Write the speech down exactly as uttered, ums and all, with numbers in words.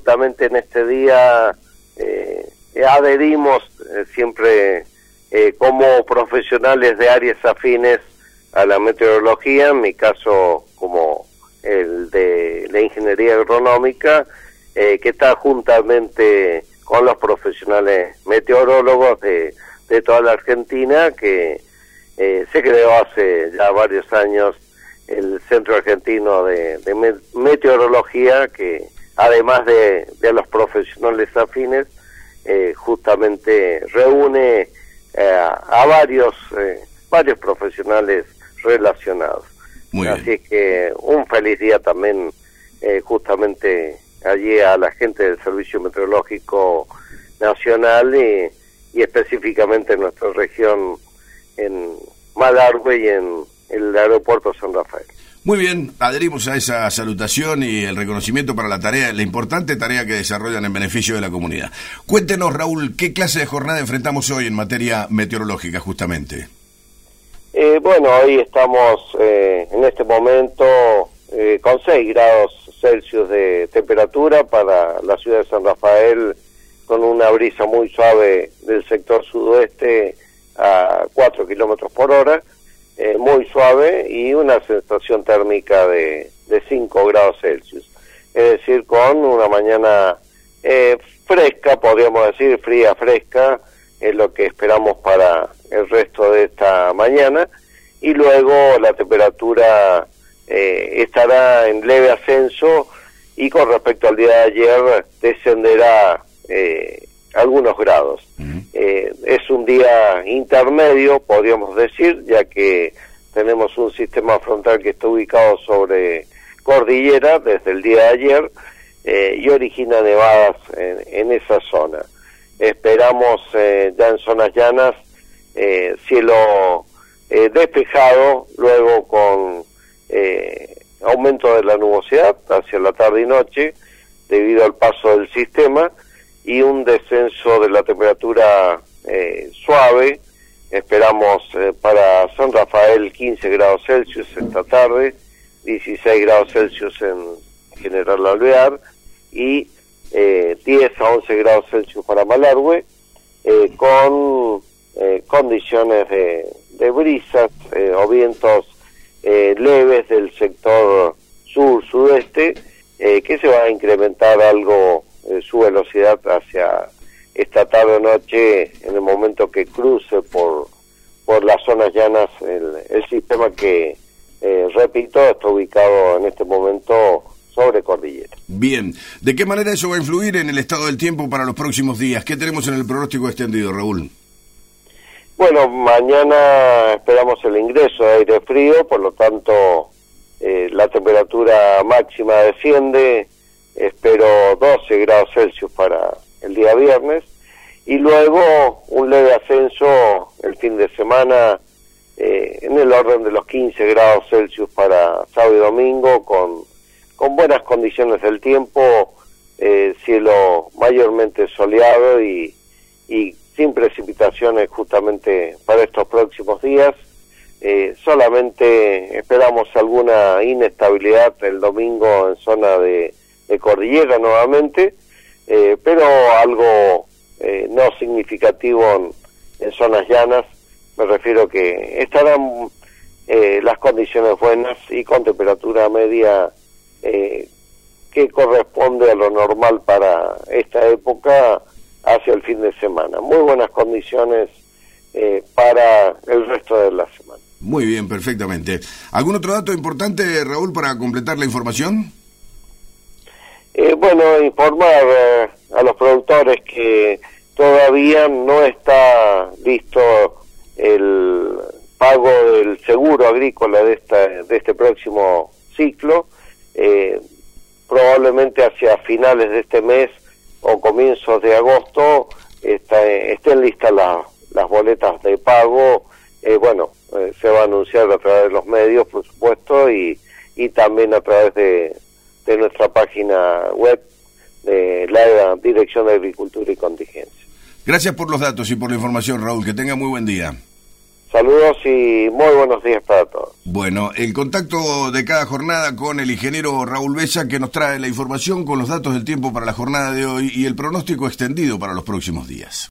justamente en este día eh, adherimos eh, siempre eh, como profesionales de áreas afines a la meteorología, en mi caso como el de la ingeniería agronómica, eh, que está juntamente con los profesionales meteorólogos de, de toda la Argentina, que eh, se creó hace ya varios años el Centro Argentino de, de Meteorología, que además de, de los profesionales afines, eh, justamente reúne eh, a varios eh, varios profesionales relacionados. Muy Así bien. es que un feliz día también eh, justamente allí a la gente del Servicio Meteorológico Nacional y, y específicamente en nuestra región, en Malargüe y en el aeropuerto San Rafael. Muy bien, adherimos a esa salutación y el reconocimiento para la tarea, la importante tarea que desarrollan en beneficio de la comunidad. Cuéntenos, Raúl, ¿qué clase de jornada enfrentamos hoy en materia meteorológica, justamente? Eh, bueno, hoy estamos eh, en este momento eh, con seis grados Celsius de temperatura para la ciudad de San Rafael, con una brisa muy suave del sector sudoeste a cuatro kilómetros por hora. Eh, muy suave y una sensación térmica de, de cinco grados Celsius, es decir, con una mañana eh, fresca, podríamos decir, fría, fresca, es lo que esperamos para el resto de esta mañana, y luego la temperatura eh, estará en leve ascenso y con respecto al día de ayer descenderá eh, algunos grados. Uh-huh. Eh, es un día intermedio, podríamos decir, ya que tenemos un sistema frontal que está ubicado sobre cordillera desde el día de ayer eh, y origina nevadas en, en esa zona. Esperamos eh, ya en zonas llanas eh, cielo eh, despejado, luego con eh, aumento de la nubosidad hacia la tarde y noche debido al paso del sistema, y un descenso de la temperatura eh, suave. Esperamos eh, para San Rafael quince grados Celsius esta tarde, dieciséis grados Celsius en General Alvear y eh, diez a once grados Celsius para Malargüe, eh, con eh, condiciones de, de brisas eh, o vientos eh, leves del sector sur-sudeste, eh, que se va a incrementar algo su velocidad hacia esta tarde o noche en el momento que cruce por por las zonas llanas el, el sistema que, eh, repito, está ubicado en este momento sobre cordillera. Bien, ¿de qué manera eso va a influir en el estado del tiempo para los próximos días? ¿Qué tenemos en el pronóstico extendido, Raúl? Bueno, mañana esperamos el ingreso de aire frío, por lo tanto eh, la temperatura máxima desciende. Espero doce grados Celsius para el día viernes y luego un leve ascenso el fin de semana eh, en el orden de los quince grados Celsius para sábado y domingo, con, con buenas condiciones del tiempo, eh, cielo mayormente soleado y, y sin precipitaciones justamente para estos próximos días. Eh, solamente esperamos alguna inestabilidad el domingo en zona de de cordillera nuevamente, eh, pero algo eh, no significativo en, en zonas llanas. Me refiero que estarán eh, las condiciones buenas y con temperatura media eh, que corresponde a lo normal para esta época hacia el fin de semana. Muy buenas condiciones eh, para el resto de la semana. Muy bien, perfectamente. ¿Algún otro dato importante, Raúl, para completar la información? Eh, bueno, informar eh, a los productores que todavía no está listo el pago del seguro agrícola de esta de este próximo ciclo. Eh, probablemente hacia finales de este mes o comienzos de agosto está, estén listas la, las boletas de pago. Eh, bueno, eh, se va a anunciar a través de los medios, por supuesto, y, y también a través de de nuestra página web de la Dirección de Agricultura y Contingencia. Gracias por los datos y por la información, Raúl. Que tenga muy buen día. Saludos y muy buenos días para todos. Bueno, el contacto de cada jornada con el ingeniero Raúl Besa, que nos trae la información con los datos del tiempo para la jornada de hoy y el pronóstico extendido para los próximos días.